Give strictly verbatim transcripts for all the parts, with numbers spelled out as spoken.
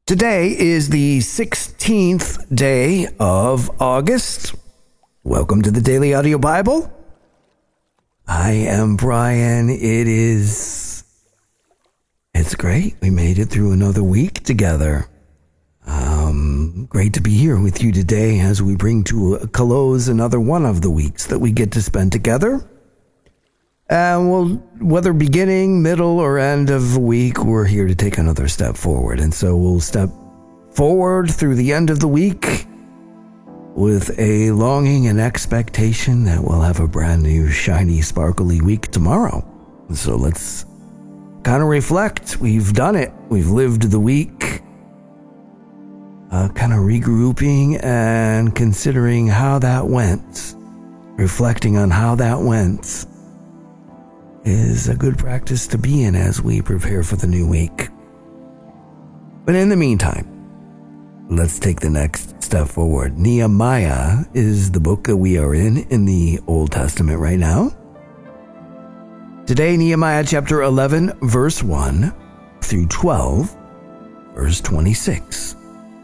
Today is the sixteenth day of August. Welcome to the Daily Audio Bible. I am Brian. It is... It's great. We made it through another week together. Um, great to be here with you today as we bring to a close another one of the weeks that we get to spend together. And we'll, whether beginning, middle, or end of the week, we're here to take another step forward. And so we'll step forward through the end of the week with a longing and expectation that we'll have a brand new, shiny, sparkly week tomorrow. And so let's kind of reflect. We've done it. We've lived the week. Uh, kind of regrouping and considering how that went. Reflecting on how that went is a good practice to be in as we prepare for the new week. But in the meantime, let's take the next step forward. Nehemiah is the book that we are in in the Old Testament right now. Today, Nehemiah chapter eleven, verse one through twelve, verse twenty-six.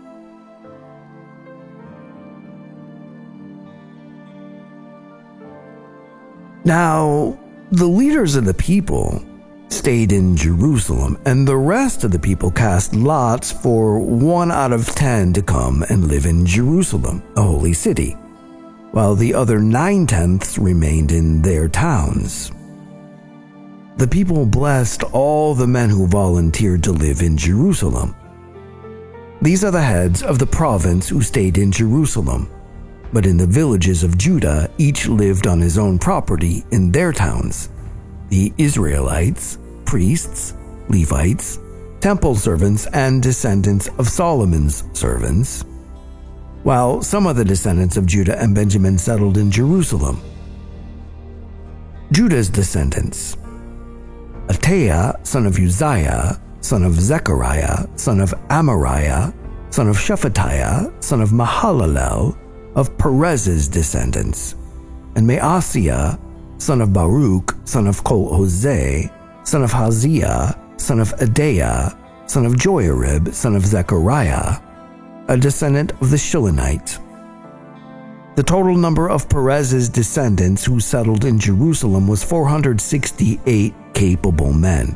Now, the leaders of the people stayed in Jerusalem, and the rest of the people cast lots for one out of ten to come and live in Jerusalem, the holy city, while the other nine-tenths remained in their towns. The people blessed all the men who volunteered to live in Jerusalem. These are the heads of the province who stayed in Jerusalem. But in the villages of Judah, each lived on his own property in their towns. The Israelites, priests, Levites, temple servants, and descendants of Solomon's servants, while some of the descendants of Judah and Benjamin settled in Jerusalem. Judah's descendants: Ataiah, son of Uzziah, son of Zechariah, son of Amariah, son of Shephatiah, son of Mahalalel, of Perez's descendants, and Maaseiah, son of Baruch, son of Kol-Hoseh, son of Haziah, son of Adaiah, son of Joiarib, son of Zechariah, a descendant of the Shilonite. The total number of Perez's descendants who settled in Jerusalem was four hundred sixty-eight capable men.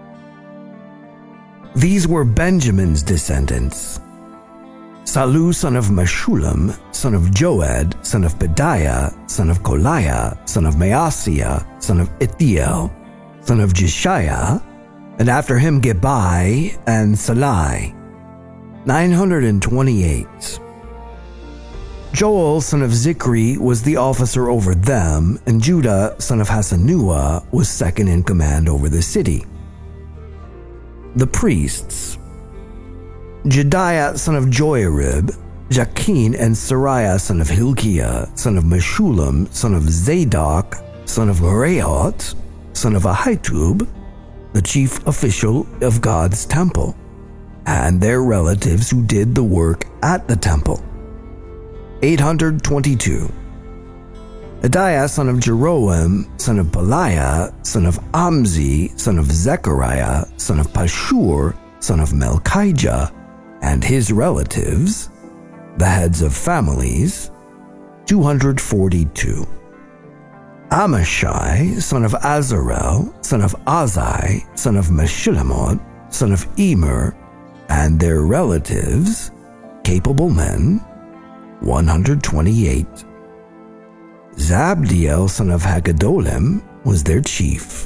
These were Benjamin's descendants: Salu, son of Meshullam, son of Joed, son of Pedaiah, son of Koliah, son of Maaseiah, son of Ithiel, son of Jeshiah, and after him Gebai and Salai, nine hundred twenty-eight. Joel, son of Zikri, was the officer over them, and Judah, son of Hasanua, was second in command over the city. The priests: Jediah, son of Joiarib, Jachin and Sariah, son of Hilkiah, son of Meshullam, son of Zadok, son of Meraiot, son of Ahitub, the chief official of God's temple, and their relatives who did the work at the temple, eight hundred twenty-two. Adaiah, son of Jeroam, son of Peliah, son of Amzi, son of Zechariah, son of Pashur, son of Melchijah, and his relatives, the heads of families, two hundred forty-two. Amashai, son of Azarel, son of Azai, son of Meshillemot, son of Emer, and their relatives, capable men, one hundred twenty-eight. Zabdiel, son of Haggedolim, was their chief.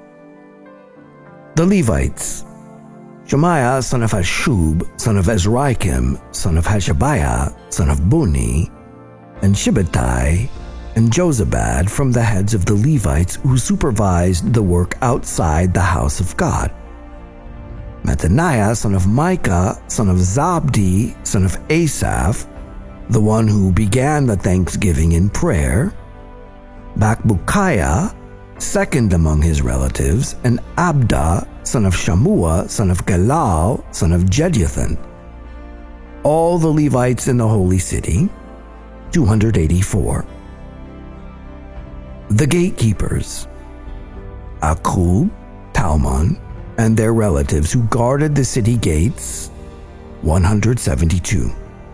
The Levites: Shemaiah, son of Hashub, son of Ezraikim, son of Hashabiah, son of Buni, and Shibbetai, and Jozabad from the heads of the Levites who supervised the work outside the house of God. Mattaniah, son of Micah, son of Zabdi, son of Asaph, the one who began the thanksgiving in prayer. Bakbukiah, second among his relatives, and Abda, son of Shammua, son of Galal, son of Jeduthun. All the Levites in the holy city, two hundred eighty-four. The gatekeepers: Akub, Talmon, and their relatives who guarded the city gates, one hundred seventy-two.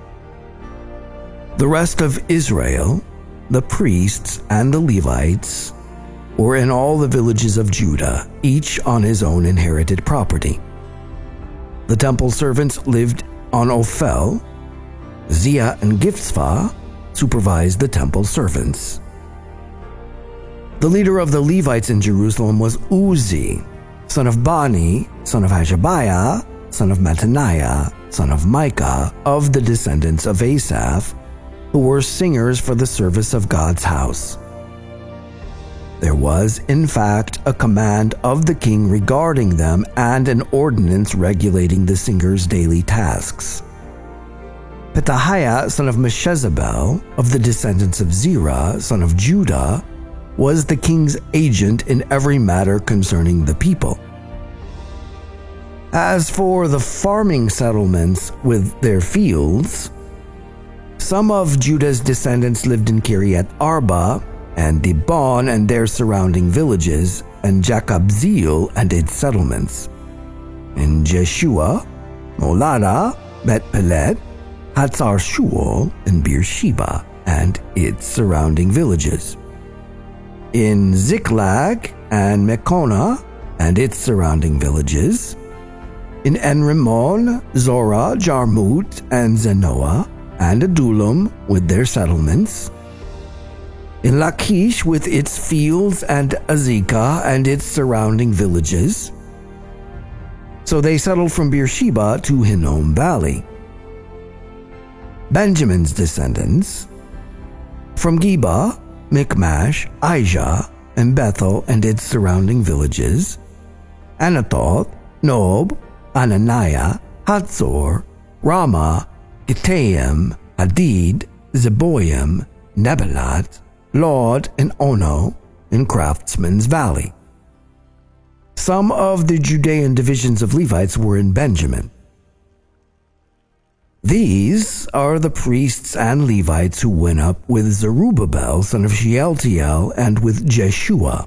The rest of Israel, the priests and the Levites, were in all the villages of Judah, each on his own inherited property. The temple servants lived on Ophel. Ziah and Gitzpah supervised the temple servants. The leader of the Levites in Jerusalem was Uzi, son of Bani, son of Hashabiah, son of Mattaniah, son of Micah, of the descendants of Asaph, who were singers for the service of God's house. There was, in fact, a command of the king regarding them and an ordinance regulating the singers' daily tasks. Pethahiah, son of Meshezabel, of the descendants of Zerah, son of Judah, was the king's agent in every matter concerning the people. As for the farming settlements with their fields, some of Judah's descendants lived in Kiriath Arba and Dibon and their surrounding villages, and Jacabzeel and its settlements. In Jeshua, Molada, Bet-Pelet, Hatzar Shual, and Beersheba and its surrounding villages. In Ziklag and Mekona and its surrounding villages. In En-Rimmon, Zorah, Jarmut, and Zenoah, and Adullam with their settlements. In Lachish with its fields, and Azekah and its surrounding villages. So they settled from Beersheba to Hinnom Valley. Benjamin's descendants, from Geba, Michmash, Aijah, and Bethel and its surrounding villages, Anathoth, Nob, Ananiah, Hatzor, Ramah, Gittaim, Hadid, Zeboim, Nebalat, Lod, and Ono in Craftsman's Valley. Some of the Judean divisions of Levites were in Benjamin. These are the priests and Levites who went up with Zerubbabel, son of Shealtiel, and with Jeshua: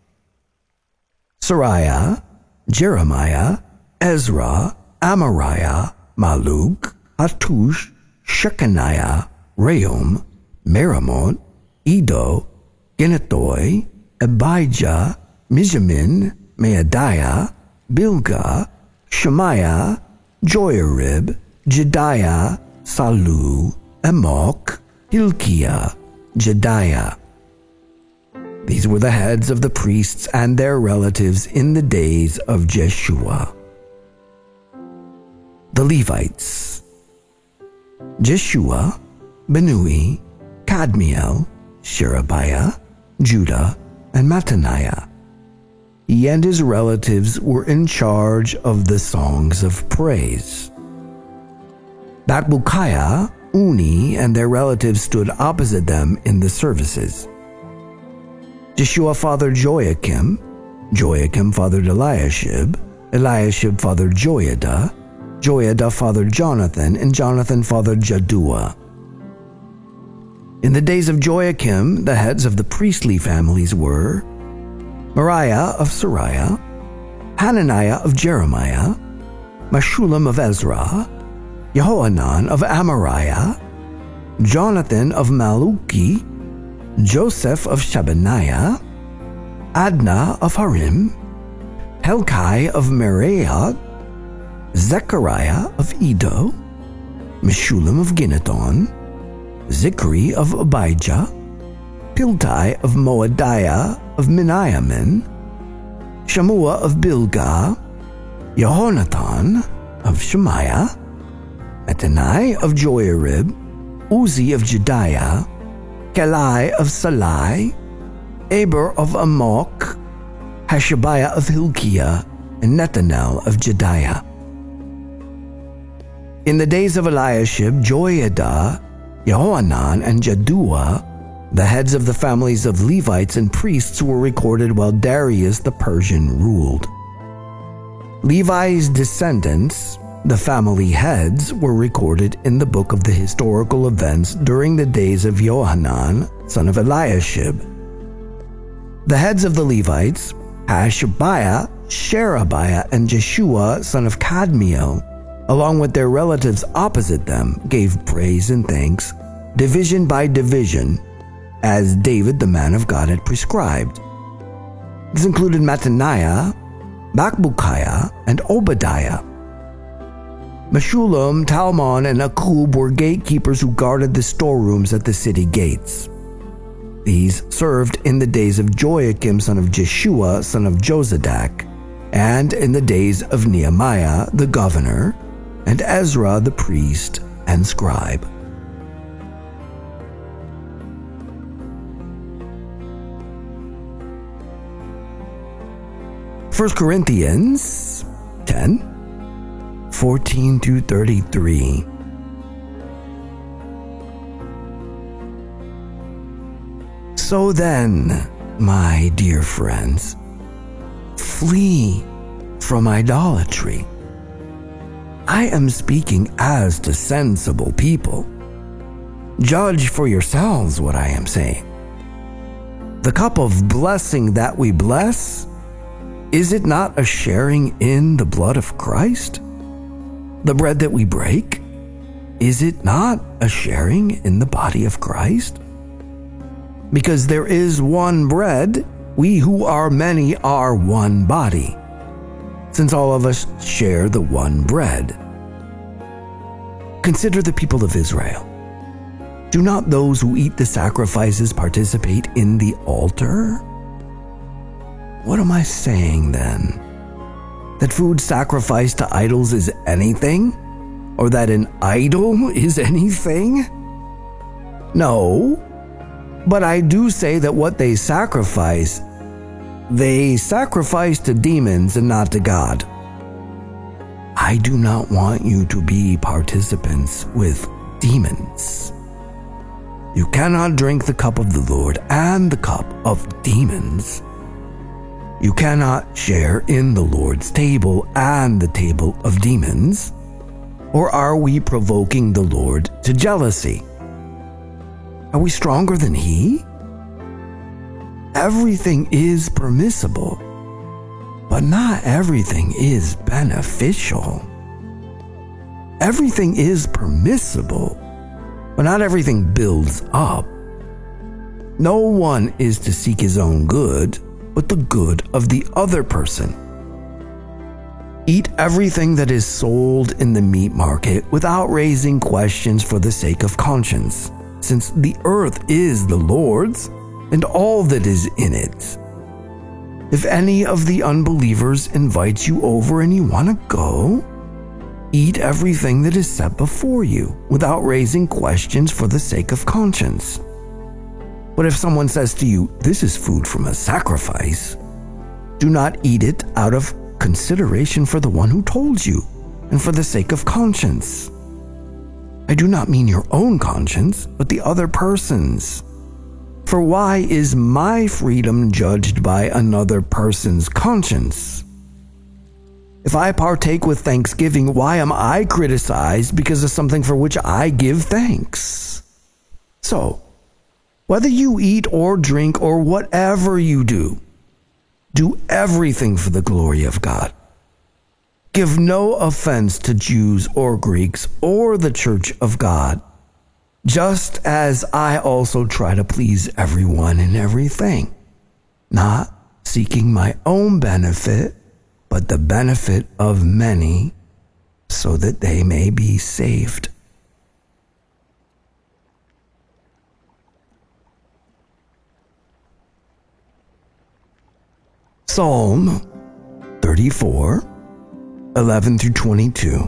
Sariah, Jeremiah, Ezra, Amariah, Maluk, Hattush, Shechaniah, Rehum, Meramot, Edo, Ginnethoi, Abijah, Mijamin, Maadiah, Bilgah, Shemaiah, Joiarib, Jediah, Salu, Amok, Hilkiah, Jediah. These were the heads of the priests and their relatives in the days of Jeshua. The Levites: Jeshua, Benui, Kadmiel, Sherebiah, Judah, and Mattaniah. He and his relatives were in charge of the songs of praise. Bakbukiah, Uni, and their relatives stood opposite them in the services. Jeshua fathered Joachim, Joachim fathered Eliashib, Eliashib fathered Joiada, Joiada fathered Jonathan, and Jonathan fathered Jaddua. In the days of Joachim, the heads of the priestly families were Moriah of Sariah, Hananiah of Jeremiah, Meshullam of Ezra, Jehohanan of Amariah, Jonathan of Maluki, Joseph of Shebaniah, Adnah of Harim, Helkai of Meraiah, Zechariah of Edo, Meshullam of Ginnethon, Zichri of Abijah, Piltai of Moadiah of Miniamin, Shammua of Bilgah, Jehonathan of Shemaiah, Mattanai of Joiarib, Uzi of Jediah, Kelai of Salai, Aber of Amok, Hashabiah of Hilkiah, and Nethanel of Jediah. In the days of Eliashib, Joiada, Jehohanan, and Jaddua, the heads of the families of Levites and priests, were recorded while Darius the Persian ruled. Levi's descendants, the family heads, were recorded in the book of the historical events during the days of Johanan, son of Eliashib. The heads of the Levites, Hashabiah, Sherebiah, and Jeshua, son of Kadmiel, along with their relatives opposite them, gave praise and thanks, division by division, as David the man of God had prescribed. This included Mattaniah, Bakbukiah, and Obadiah. Meshullam, Talmon, and Akub were gatekeepers who guarded the storerooms at the city gates. These served in the days of Joachim son of Jeshua son of Jozadak, and in the days of Nehemiah the governor, and Ezra the priest and scribe. First Corinthians ten, fourteen through thirty-three. So then, my dear friends, flee from idolatry. I am speaking as to sensible people. Judge for yourselves what I am saying. The cup of blessing that we bless, is it not a sharing in the blood of Christ? The bread that we break, is it not a sharing in the body of Christ? Because there is one bread, we who are many are one body, since all of us share the one bread. Consider the people of Israel. Do not those who eat the sacrifices participate in the altar? What am I saying then? That food sacrificed to idols is anything? Or that an idol is anything? No, but I do say that what they sacrifice, they sacrifice to demons and not to God. I do not want you to be participants with demons. You cannot drink the cup of the Lord and the cup of demons. You cannot share in the Lord's table and the table of demons. Or are we provoking the Lord to jealousy? Are we stronger than He? Everything is permissible, but not everything is beneficial. Everything is permissible, but not everything builds up. No one is to seek his own good, but the good of the other person. Eat everything that is sold in the meat market without raising questions for the sake of conscience, since the earth is the Lord's and all that is in it. If any of the unbelievers invites you over and you want to go, eat everything that is set before you without raising questions for the sake of conscience. But if someone says to you, "This is food from a sacrifice," do not eat it out of consideration for the one who told you and for the sake of conscience. I do not mean your own conscience, but the other person's. For why is my freedom judged by another person's conscience? If I partake with thanksgiving, why am I criticized because of something for which I give thanks? So, whether you eat or drink or whatever you do, do everything for the glory of God. Give no offense to Jews or Greeks or the church of God, just as I also try to please everyone in everything, not seeking my own benefit, but the benefit of many, so that they may be saved. Psalm thirty-four, eleven through twenty-two.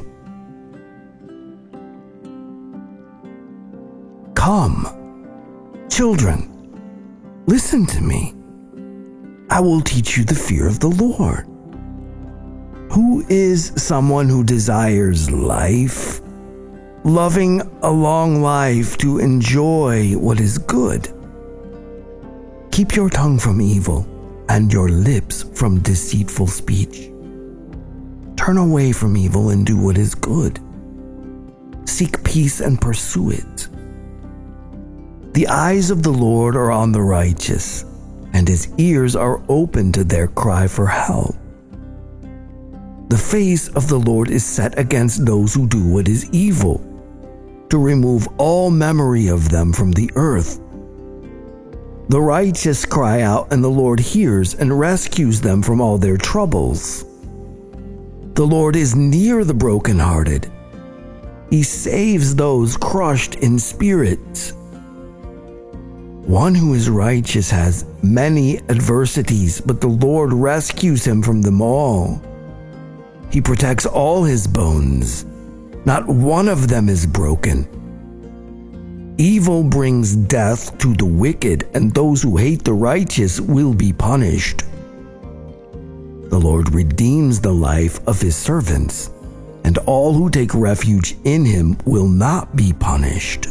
Come, children, listen to me. I will teach you the fear of the Lord. Who is someone who desires life, loving a long life to enjoy what is good? Keep your tongue from evil and your lips from deceitful speech. Turn away from evil and do what is good. Seek peace and pursue it. The eyes of the Lord are on the righteous, and his ears are open to their cry for help. The face of the Lord is set against those who do what is evil, to remove all memory of them from the earth. The righteous cry out, and the Lord hears and rescues them from all their troubles. The Lord is near the brokenhearted. He saves those crushed in spirit. One who is righteous has many adversities, but the Lord rescues him from them all. He protects all his bones. Not one of them is broken. Evil brings death to the wicked, and those who hate the righteous will be punished. The Lord redeems the life of his servants, and all who take refuge in him will not be punished.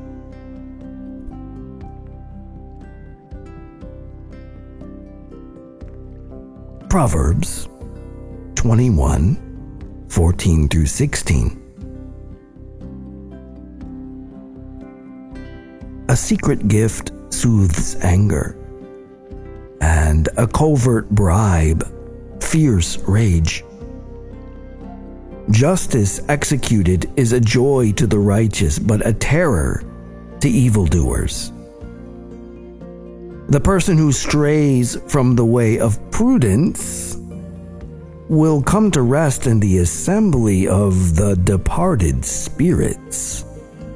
Proverbs twenty-one, fourteen through sixteen. A secret gift soothes anger, and a covert bribe, fierce rage. Justice executed is a joy to the righteous, but a terror to evildoers. The person who strays from the way of prudence will come to rest in the assembly of the departed spirits.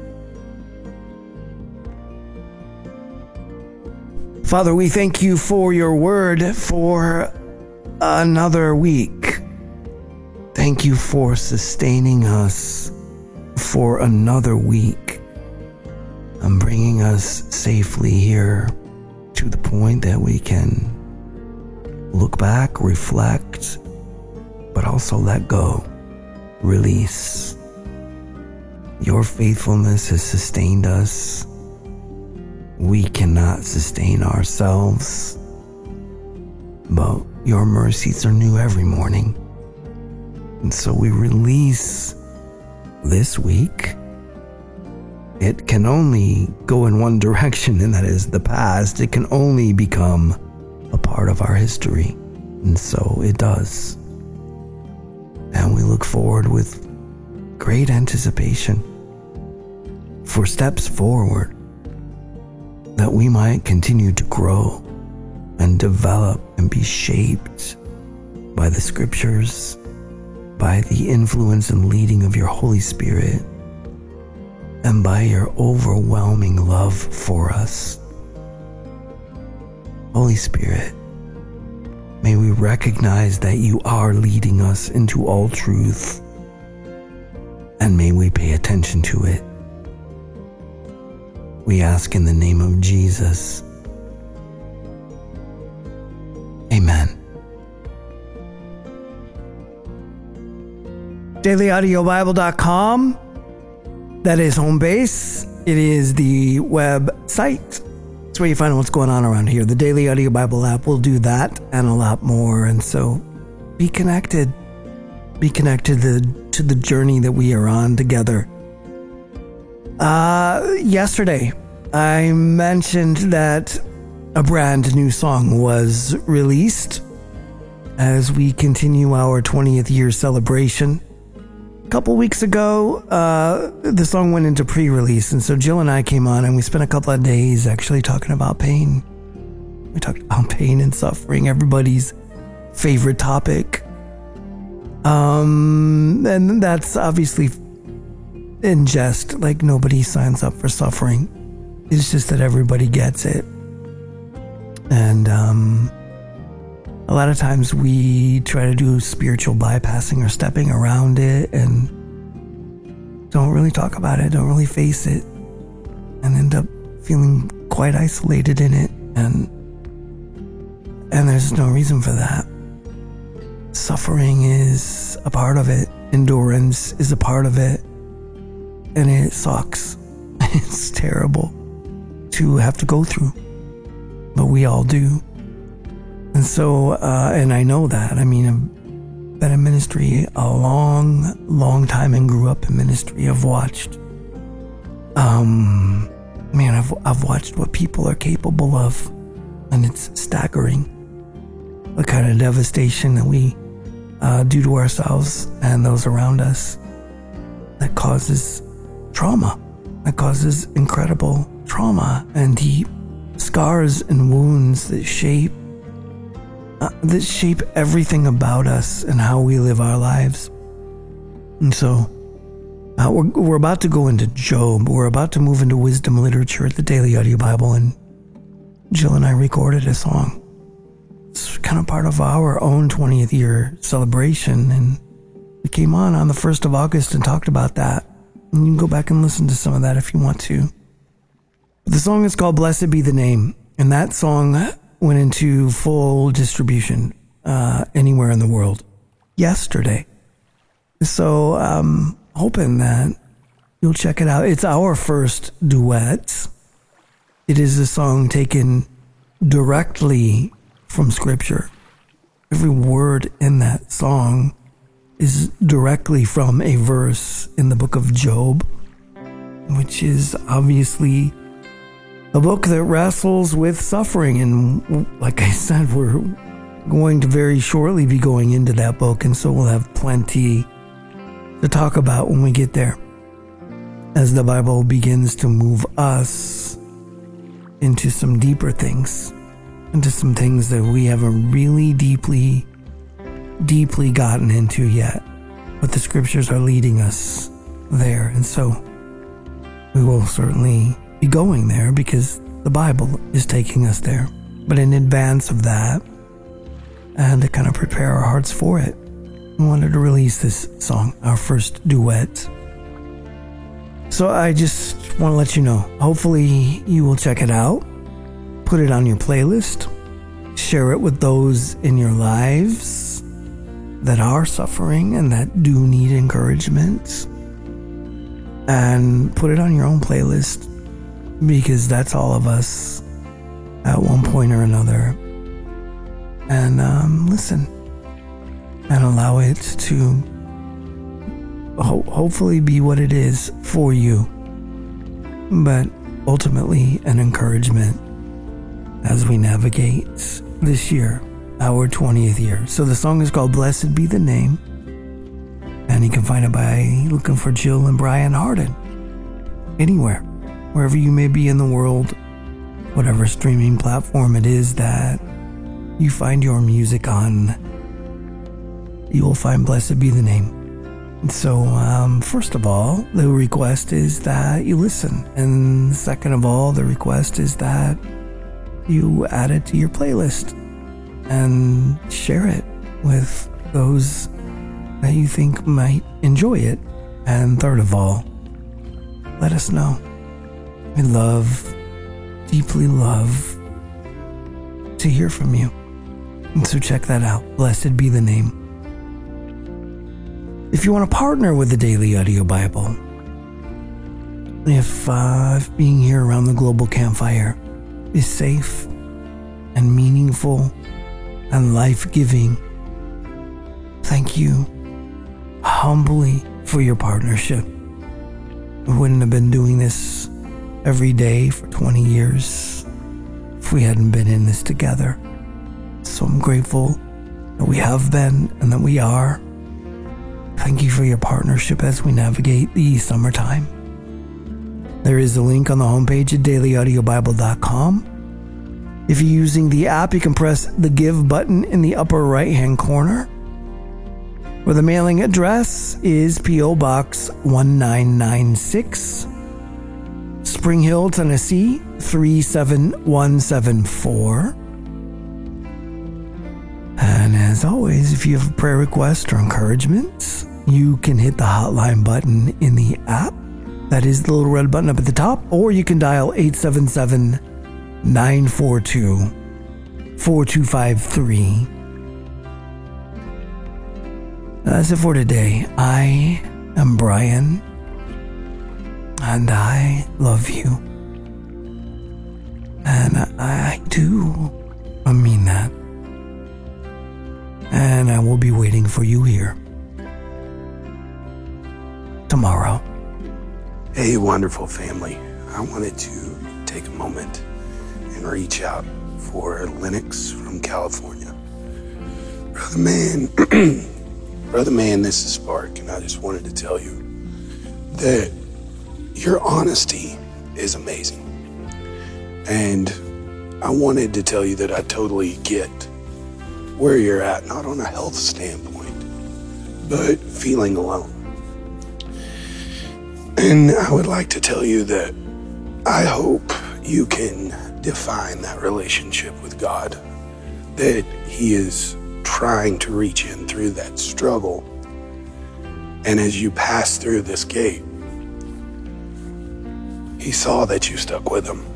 Father, we thank you for your word for another week. Thank you for sustaining us for another week and bringing us safely here to the point that we can look back, reflect, but also let go, release. Your faithfulness has sustained us. We cannot sustain ourselves, but your mercies are new every morning. And so we release this week. It can only go in one direction, and that is the past. It can only become a part of our history. And so it does. And we look forward with great anticipation for steps forward, that we might continue to grow and develop and be shaped by the scriptures, by the influence and leading of your Holy Spirit, and by your overwhelming love for us. Holy Spirit, may we recognize that you are leading us into all truth, and may we pay attention to it. We ask in the name of Jesus. Amen. daily audio bible dot com. That is home base. It is the website. It's where you find out what's going on around here. The Daily Audio Bible app will do that and a lot more. And so be connected. Be connected to the, to the journey that we are on together. Uh, yesterday, I mentioned that a brand new song was released as we continue our twentieth year celebration. A couple weeks ago, uh, the song went into pre-release, and so Jill and I came on and we spent a couple of days actually talking about pain. We talked about pain and suffering, everybody's favorite topic. Um, and that's obviously in jest, like nobody signs up for suffering. It's just that everybody gets it. And um, a lot of times we try to do spiritual bypassing or stepping around it and don't really talk about it, don't really face it, and end up feeling quite isolated in it. And and there's no reason for that. Suffering is a part of it. Endurance is a part of it. And it sucks. It's terrible to have to go through. But we all do. And so, uh, and I know that. I mean, I've been in ministry a long, long time and grew up in ministry. I've watched, um, man, I've, I've watched what people are capable of. And it's staggering. The kind of devastation that we uh, do to ourselves and those around us that causes trauma, that causes incredible trauma and deep scars and wounds that shape uh, that shape everything about us and how we live our lives. And so uh, we're, we're about to go into Job. We're about to move into wisdom literature at the Daily Audio Bible, and Jill and I recorded a song. It's kind of part of our own twentieth year celebration, and we came on on the first of August and talked about that. And you can go back and listen to some of that if you want to. But the song is called Blessed Be the Name, and that song went into full distribution uh, anywhere in the world yesterday. So I'm hoping that you'll check it out. It's our first duet. It is a song taken directly from Scripture. Every word in that song is directly from a verse in the book of Job, which is obviously a book that wrestles with suffering. And like I said, we're going to very shortly be going into that book, and so we'll have plenty to talk about when we get there, as the Bible begins to move us into some deeper things, into some things that we haven't really deeply, deeply gotten into yet, but the Scriptures are leading us there. And so we will certainly be going there because the Bible is taking us there. But in advance of that, and to kind of prepare our hearts for it, we wanted to release this song, our first duet. So I just want to let you know, hopefully you will check it out, put it on your playlist, share it with those in your lives that are suffering and that do need encouragement, and put it on your own playlist, because that's all of us at one point or another. And um, listen and allow it to ho- hopefully be what it is for you, but ultimately an encouragement as we navigate this year, our twentieth year. So the song is called Blessed Be the Name, and you can find it by looking for Jill and Brian Hardin anywhere, wherever you may be in the world, whatever streaming platform it is that you find your music on, you will find Blessed Be the Name. And so, um, first of all, the request is that you listen. And second of all, the request is that you add it to your playlist and share it with those that you think might enjoy it. And third of all, let us know. We love, deeply love to hear from you. And so check that out. Blessed Be the Name. If you want to partner with the Daily Audio Bible, if, uh, if being here around the global campfire is safe and meaningful and life-giving, thank you humbly for your partnership. We wouldn't have been doing this every day for twenty years if we hadn't been in this together. So I'm grateful that we have been and that we are. Thank you for your partnership as we navigate the summertime. There is a link on the homepage at daily audio bible dot com. If you're using the app, you can press the Give button in the upper right-hand corner, where the mailing address is P O Box one nine nine six, Spring Hill, Tennessee three seven one seven four. And as always, if you have a prayer request or encouragement, you can hit the hotline button in the app. That is the little red button up at the top, or you can dial eight seven seven, nine four two, four two five three. That's it for today. I am Brian, and I love you. And I, I do I mean that. And I will be waiting for you here tomorrow. Hey, wonderful family. I wanted to take a moment and reach out for Lennox from California. Brother man, Brother Man, this is Spark, and I just wanted to tell you that your honesty is amazing. And I wanted to tell you that I totally get where you're at, not on a health standpoint, but feeling alone. And I would like to tell you that I hope you can define that relationship with God, that He is trying to reach in through that struggle. And as you pass through this gate, He saw that you stuck with Him.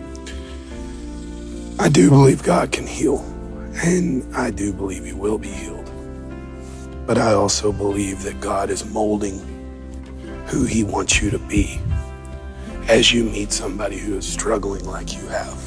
I do believe God can heal, and I do believe you will be healed. But I also believe that God is molding who He wants you to be as you meet somebody who is struggling like you have.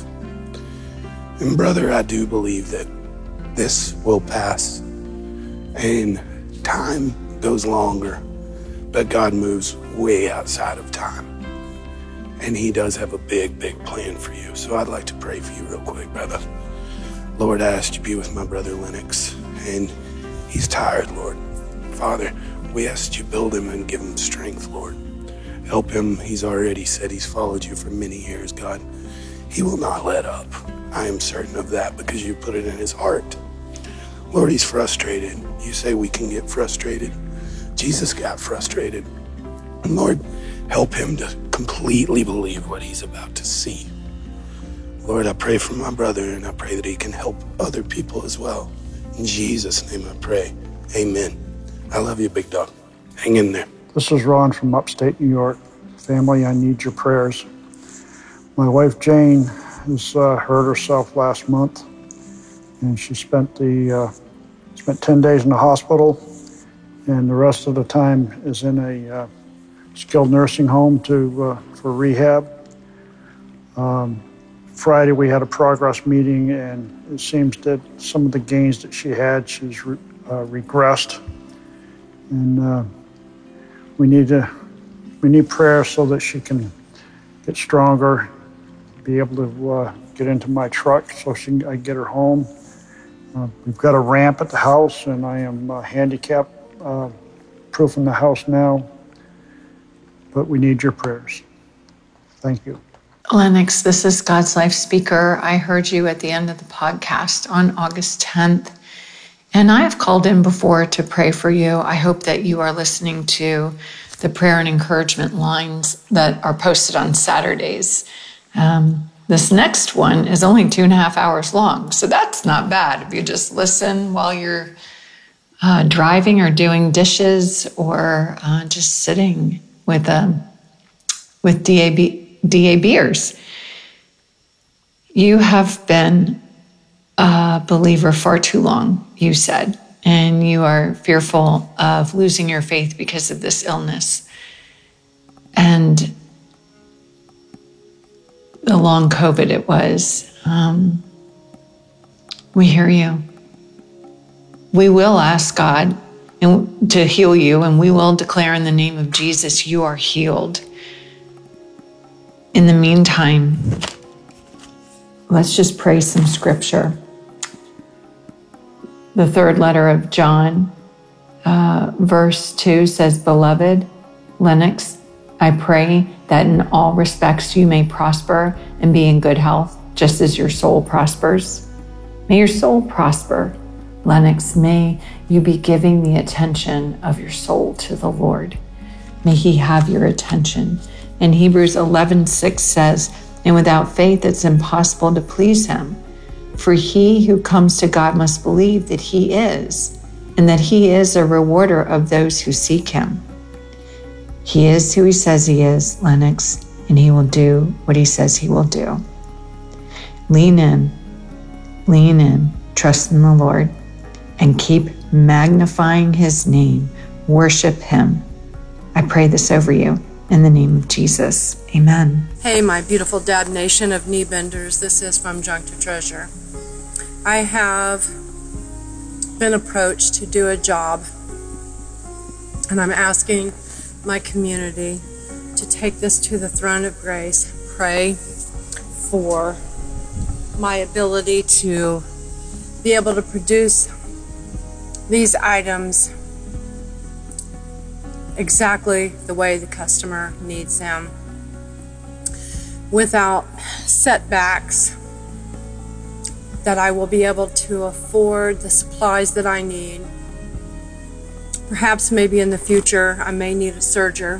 And brother, I do believe that this will pass, and time goes longer, but God moves way outside of time. And He does have a big, big plan for you. So I'd like to pray for you real quick, brother. Lord, I ask you to be with my brother Lennox, and he's tired, Lord. Father, we ask you to build him and give him strength, Lord. Help him. He's already said he's followed you for many years, God. He will not let up. I am certain of that because you put it in his heart. Lord, he's frustrated. You say we can get frustrated. Jesus got frustrated. And Lord, help him to completely believe what he's about to see. Lord, I pray for my brother, and I pray that he can help other people as well. In Jesus' name I pray. Amen. I love you, big dog. Hang in there. This is Ron from upstate New York. Family, I need your prayers. My wife Jane has uh, hurt herself last month, and she spent the uh, spent ten days in the hospital, and the rest of the time is in a uh, skilled nursing home to uh, for rehab. Um, Friday we had a progress meeting, and it seems that some of the gains that she had, she's re- uh, regressed, and uh, we need to we need prayer so that she can get stronger, be able to uh, get into my truck so she can, I can get her home. Uh, we've got a ramp at the house, and I am uh, handicap uh, proof in the house now, but we need your prayers. Thank you. Lennox, this is God's Life Speaker. I heard you at the end of the podcast on August tenth, and I have called in before to pray for you. I hope that you are listening to the prayer and encouragement lines that are posted on Saturdays. Um, this next one is only two and a half hours long, so that's not bad. If you just listen while you're uh, driving or doing dishes or uh, just sitting with um, with D A B. D A beers. You have been a believer far too long, you said, and you are fearful of losing your faith because of this illness and the long COVID it was. Um, we hear you. We will ask God and to heal you, and we will declare in the name of Jesus, you are healed. In the meantime, let's just pray some scripture. The third letter of John, uh, verse two says, Beloved, Lennox, I pray that in all respects you may prosper and be in good health, just as your soul prospers. May your soul prosper. Lennox, may you be giving the attention of your soul to the Lord. May He have your attention. And Hebrews eleven six says, and without faith it's impossible to please Him. For he who comes to God must believe that He is, and that He is a rewarder of those who seek Him. He is who He says He is, Lennox, and He will do what He says He will do. Lean in, lean in, trust in the Lord, and keep magnifying His name. Worship Him. I pray this over you. In the name of Jesus, amen. Hey, my beautiful dad nation of knee benders. This is From Junk to Treasure. I have been approached to do a job, and I'm asking my community to take this to the throne of grace. Pray for my ability to be able to produce these items exactly the way the customer needs them, without setbacks, that I will be able to afford the supplies that I need. Perhaps maybe in the future I may need a serger.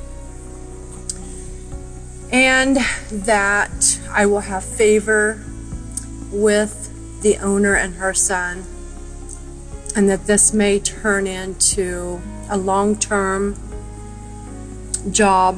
And that I will have favor with the owner and her son, and that this may turn into a long-term job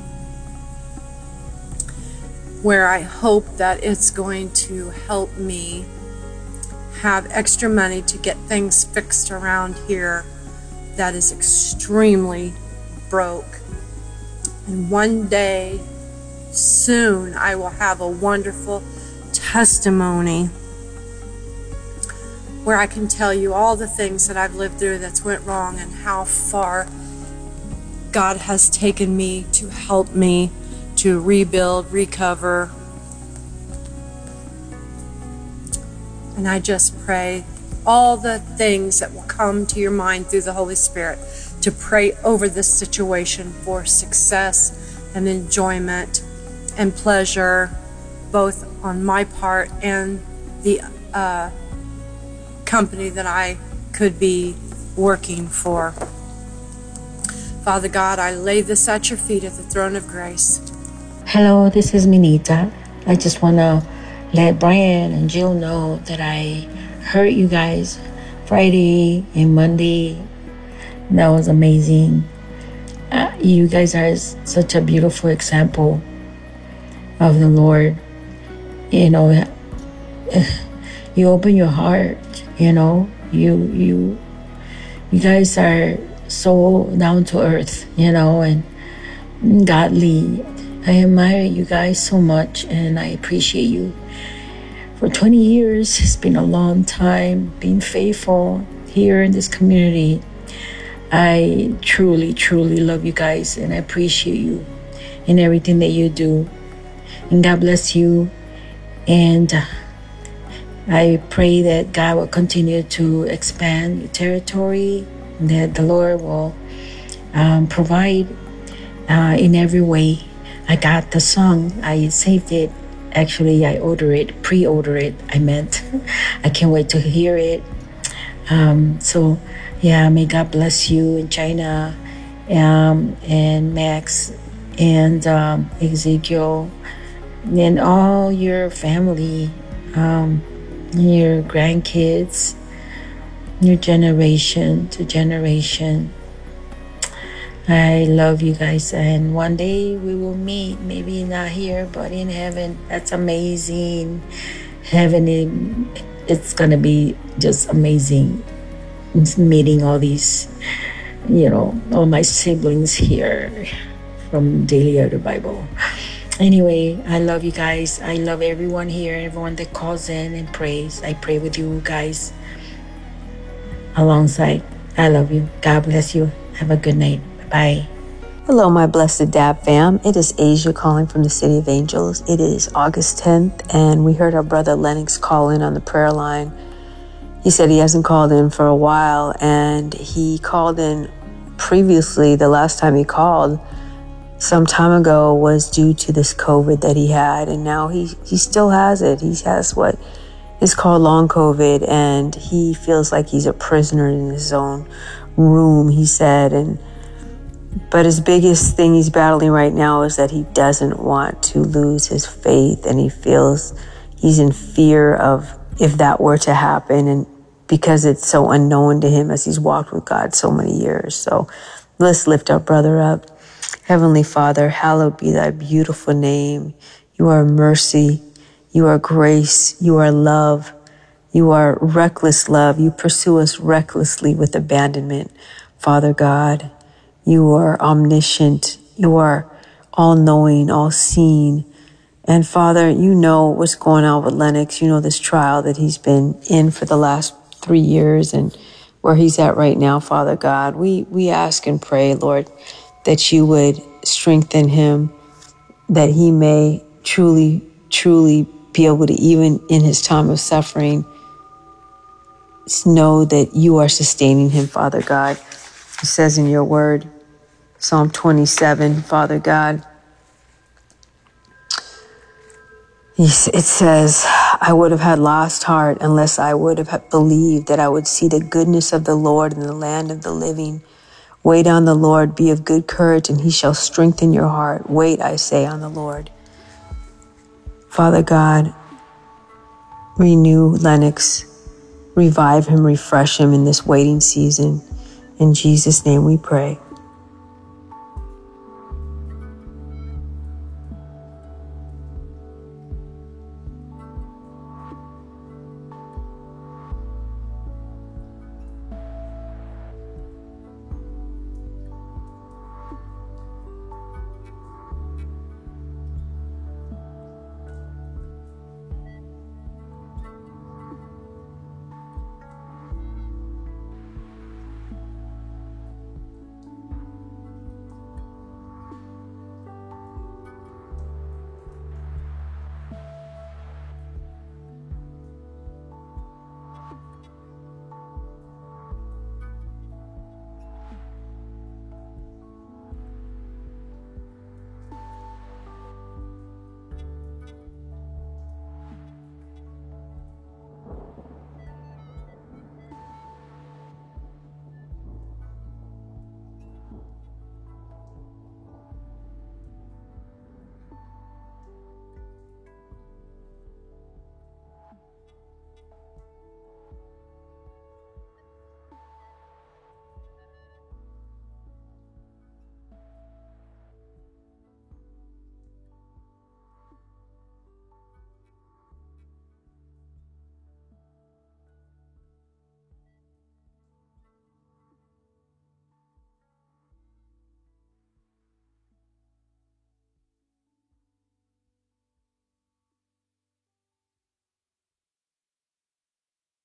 where I hope that it's going to help me have extra money to get things fixed around here that is extremely broke. And one day, soon, I will have a wonderful testimony where I can tell you all the things that I've lived through that's went wrong and how far God has taken me to help me to rebuild, recover. And I just pray all the things that will come to your mind through the Holy Spirit to pray over this situation for success and enjoyment and pleasure, both on my part and the uh, company that I could be working for. Father God, I lay this at your feet at the throne of grace. Hello, this is Minita. I just want to let Brian and Jill know that I heard you guys Friday and Monday. That was amazing. Uh, you guys are such a beautiful example of the Lord. You know, you open your heart, you know, you you you guys are so down to earth, you know, and godly. I admire you guys so much, and I appreciate you. For twenty years, it's been a long time being faithful here in this community. I truly, truly love you guys, and I appreciate you in everything that you do. And God bless you. And I pray that God will continue to expand your territory, that the Lord will um, provide uh, in every way. I got the song. I saved it. Actually, I ordered it, pre-order it, I meant. I can't wait to hear it. Um, so, yeah, may God bless you in China, um, and Max, and um, Ezekiel, and all your family, um, your grandkids, your generation to generation. I love you guys, and one day we will meet, maybe not here, but in heaven. That's amazing. Heaven, it's gonna be just amazing. It's meeting all these, you know, all my siblings here from Daily Elder Bible. Anyway, I love you guys. I love everyone here, everyone that calls in and prays. I pray with you guys alongside. I love you. God bless you. Have a good night. Bye. Hello, my blessed Dab fam. It is Asia calling from the City of Angels. It is August tenth, and we heard our brother Lennox call in on the prayer line. He said he hasn't called in for a while, and he called in previously. The last time he called some time ago was due to this COVID that he had, and now he, he still has it. He has what is called long COVID, and he feels like he's a prisoner in his own room, he said. And But his biggest thing he's battling right now is that he doesn't want to lose his faith, and he feels he's in fear of if that were to happen, and because it's so unknown to him as he's walked with God so many years. So let's lift our brother up. Heavenly Father, hallowed be thy beautiful name. You are mercy. You are grace. You are love. You are reckless love. You pursue us recklessly with abandonment, Father God. You are omniscient. You are all-knowing, all-seeing. And Father, you know what's going on with Lennox. You know this trial that he's been in for the last three years and where he's at right now, Father God. We, we ask and pray, Lord, that you would strengthen him, that he may truly, truly be able to, even in his time of suffering, know that you are sustaining him, Father God. It says in your word Psalm twenty-seven, Father God. It says, I would have had lost heart unless I would have believed that I would see the goodness of the Lord in the land of the living. Wait on the Lord, be of good courage, and he shall strengthen your heart. Wait, I say, on the Lord. Father God, renew Lennox, revive him, refresh him in this waiting season. In Jesus' name we pray.